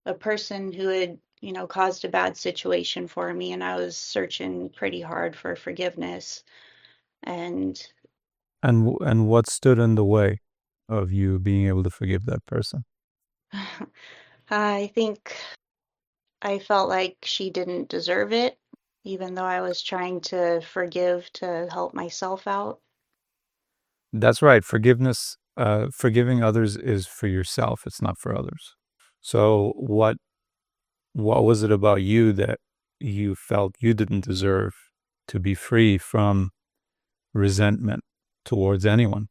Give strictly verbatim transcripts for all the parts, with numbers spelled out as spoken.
a person who had, you know, caused a bad situation for me, and I was searching pretty hard for forgiveness. And And w- and what stood in the way of you being able to forgive that person? I think I felt like she didn't deserve it, even though I was trying to forgive to help myself out. That's right. Forgiveness, uh, forgiving others is for yourself. It's not for others. So what what was it about you that you felt you didn't deserve to be free from resentment towards anyone?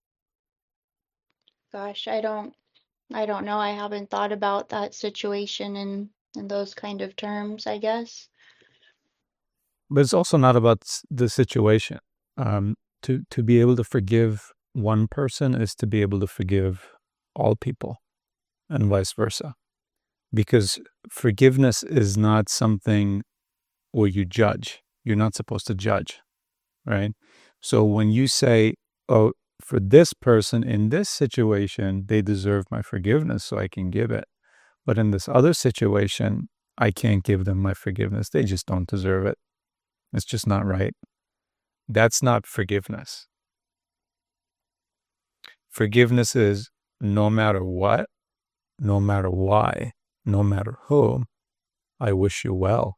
Gosh, I don't I don't know. I haven't thought about that situation in in those kind of terms, I guess. But it's also not about s- the situation. Um, to to be able to forgive one person is to be able to forgive all people, and vice versa. Because forgiveness is not something where you judge. You're not supposed to judge, right? So when you say, "Oh, for this person in this situation, they deserve my forgiveness, so I can give it," but in this other situation, I can't give them my forgiveness. They just don't deserve it. It's just not right. That's not forgiveness. Forgiveness is no matter what, no matter why, no matter whom, I wish you well.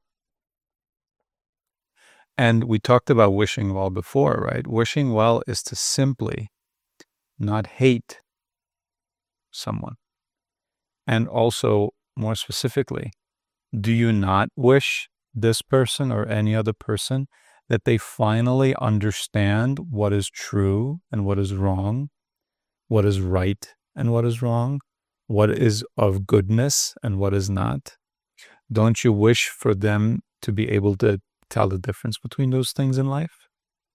And we talked about wishing well before, right? Wishing well is to simply not hate someone. And also, more specifically, do you not wish this person or any other person that they finally understand what is true and what is wrong, what is right and what is wrong, what is of goodness and what is not? Don't you wish for them to be able to tell the difference between those things in life?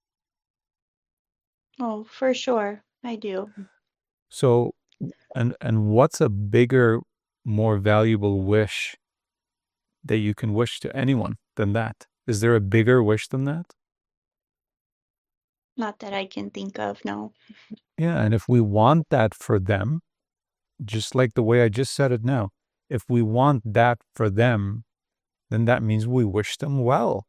Oh, for sure. I do. So, and and what's a bigger, more valuable wish that you can wish to anyone than that? Is there a bigger wish than that? Not that I can think of, no. Yeah, and if we want that for them, just like the way I just said it now, if we want that for them, then that means we wish them well.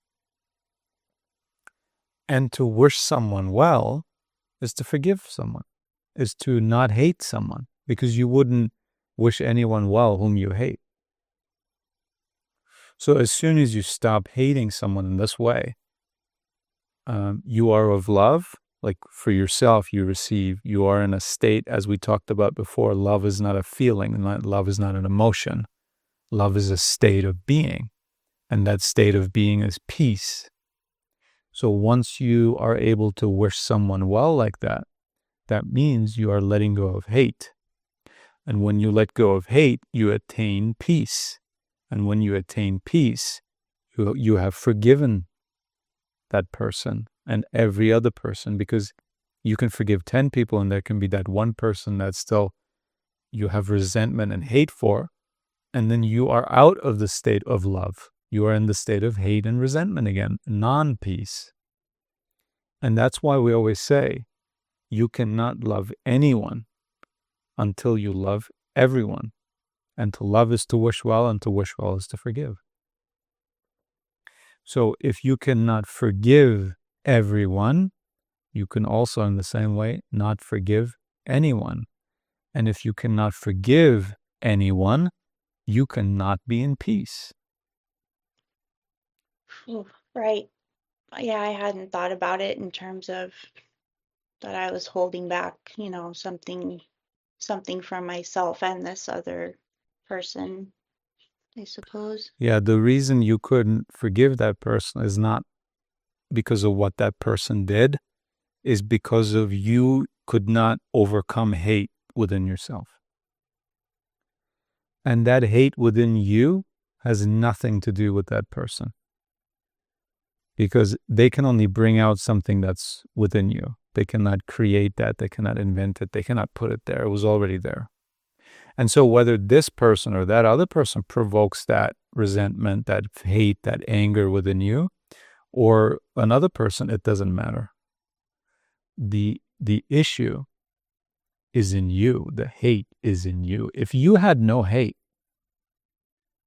And to wish someone well is to forgive someone, is to not hate someone, because you wouldn't wish anyone well whom you hate. So as soon as you stop hating someone in this way, um, you are of love, like for yourself, you receive, you are in a state, as we talked about before. Love is not a feeling, not, love is not an emotion. Love is a state of being, and that state of being is peace. So once you are able to wish someone well like that, that means you are letting go of hate. And when you let go of hate, you attain peace. And when you attain peace, you, you have forgiven that person and every other person, because you can forgive ten people and there can be that one person that still you have resentment and hate for. And then you are out of the state of love. You are in the state of hate and resentment again, non peace. And that's why we always say you cannot love anyone until you love everyone. And to love is to wish well, and to wish well is to forgive. So if you cannot forgive everyone, you can also, in the same way, not forgive anyone. And if you cannot forgive anyone, you cannot be in peace. Ooh, right. Yeah, I hadn't thought about it in terms of that I was holding back, you know, something something from myself and this other person, I suppose. Yeah, the reason you couldn't forgive that person is not because of what that person did, is because of you could not overcome hate within yourself. And that hate within you has nothing to do with that person, because they can only bring out something that's within you. They cannot create that. They cannot invent it. They cannot put it there. It was already there. And so whether this person or that other person provokes that resentment, that hate, that anger within you, or another person, it doesn't matter. The the issue is in you. The hate is in you. If you had no hate,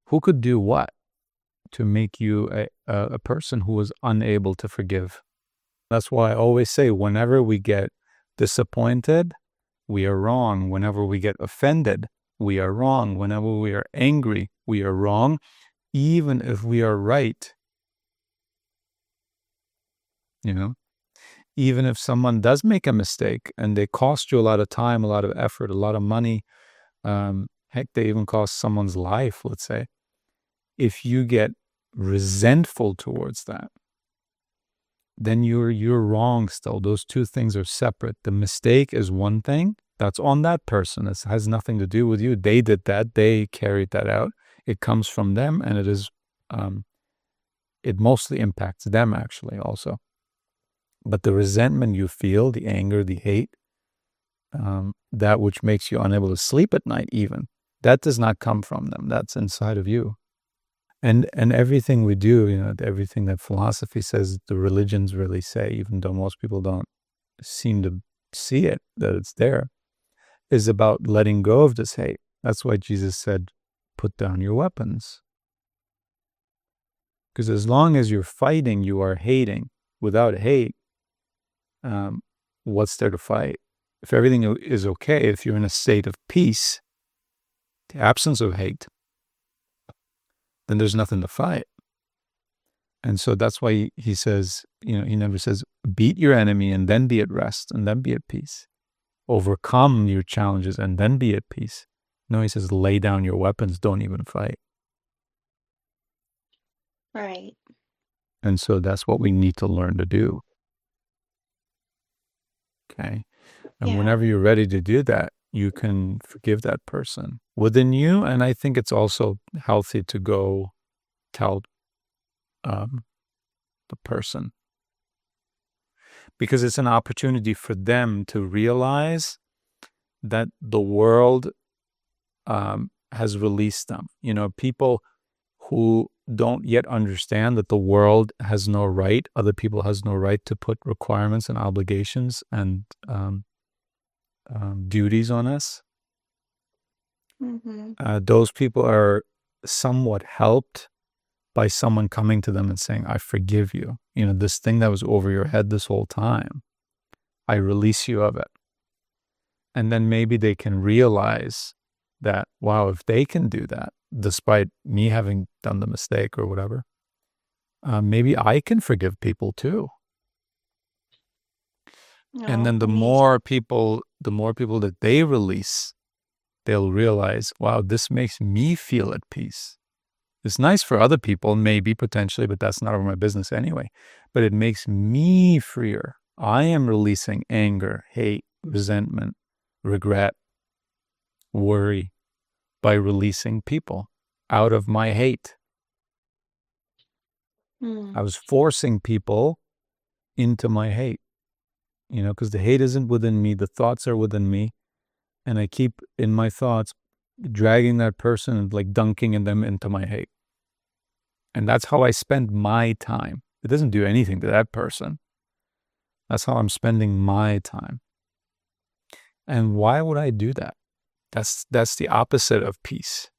Who could do what to make you a, a, a person who is unable to forgive? That's why I always say, whenever we get disappointed, we are wrong. Whenever we get offended, we are wrong. Whenever we are angry, we are wrong, even if we are right. You know, even if someone does make a mistake and they cost you a lot of time, a lot of effort, a lot of money, um, heck, they even cost someone's life, let's say. If you get resentful towards that, then you're you're wrong still. Those two things are separate. The mistake is one thing. That's on that person. It has nothing to do with you. They did that. They carried that out. It comes from them, and it is, um, it mostly impacts them actually also. But the resentment you feel, the anger, the hate, um, that which makes you unable to sleep at night even, that does not come from them. That's inside of you. And and everything we do, you know, everything that philosophy says, the religions really say, even though most people don't seem to see it, that it's there, is about letting go of this hate. That's why Jesus said, put down your weapons. Because as long as you're fighting, you are hating. Without hate, um, what's there to fight? If everything is okay, if you're in a state of peace, the absence of hate, then there's nothing to fight. And so that's why he, he says, you know, he never says, beat your enemy and then be at rest and then be at peace. Overcome your challenges and then be at peace. No, he says, lay down your weapons, don't even fight. Right. And so that's what we need to learn to do. Okay. And Yeah. whenever you're ready to do that, you can forgive that person within you. And I think it's also healthy to go tell um, the person, because it's an opportunity for them to realize that the world um, has released them. You know, people who don't yet understand that the world has no right, other people has no right to put requirements and obligations and um, um, duties on us. Mm-hmm. Uh, those people are somewhat helped by someone coming to them and saying, I forgive you. You know, this thing that was over your head this whole time, I release you of it. And then maybe they can realize that, wow, if they can do that, despite me having done the mistake or whatever, uh, maybe I can forgive people too. Oh, and then the amazing. more people, the more people that they release, they'll realize, wow, this makes me feel at peace. It's nice for other people, maybe, potentially, but that's not my business anyway. But it makes me freer. I am releasing anger, hate, resentment, regret, worry by releasing people out of my hate. Mm. I was forcing people into my hate, you know, because the hate isn't within me. The thoughts are within me. And I keep in my thoughts dragging that person and like dunking in them into my hate. And that's how I spend my time. It doesn't do anything to that person. That's how I'm spending my time. And why would I do that? That's that's the opposite of peace.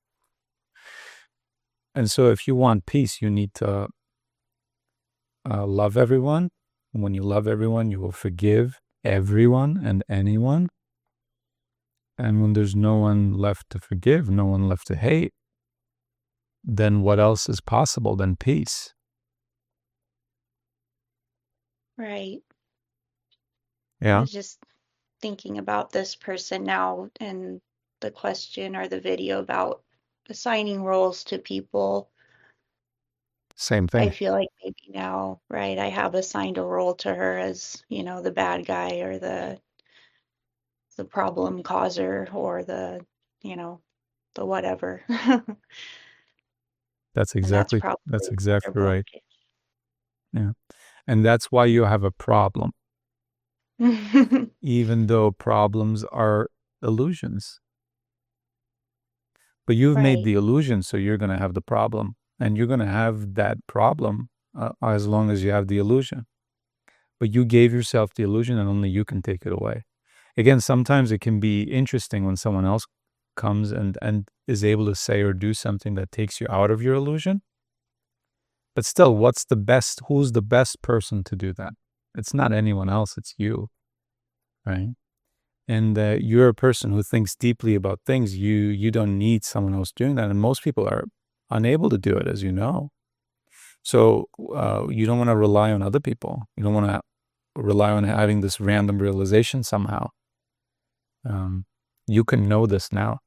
And so if you want peace, you need to uh, love everyone. And when you love everyone, you will forgive everyone and anyone. And when there's no one left to forgive, no one left to hate, then what else is possible than peace? Right. I Yeah. was just thinking about this person now and the question or the video about assigning roles to people. Same I thing. feel like maybe now, right, I have assigned a role to her as, you know, the bad guy or the the problem causer or the, you know, the whatever. That's And that's exactly probably that's their exactly right. blockage. Yeah. And that's why you have a problem, even though problems are illusions. But you've made Right. the illusion, so you're going to have the problem. And you're going to have that problem uh, as long as you have the illusion. But you gave yourself the illusion and only you can take it away. Again, sometimes it can be interesting when someone else comes and, and is able to say or do something that takes you out of your illusion. But still, what's the best, who's the best person to do that? It's not anyone else, it's you, right? And uh, you're a person who thinks deeply about things. You you don't need someone else doing that. And most people are unable to do it, as you know. So uh, you don't want to rely on other people. You don't want to rely on having this random realization somehow. Um, you can know this now.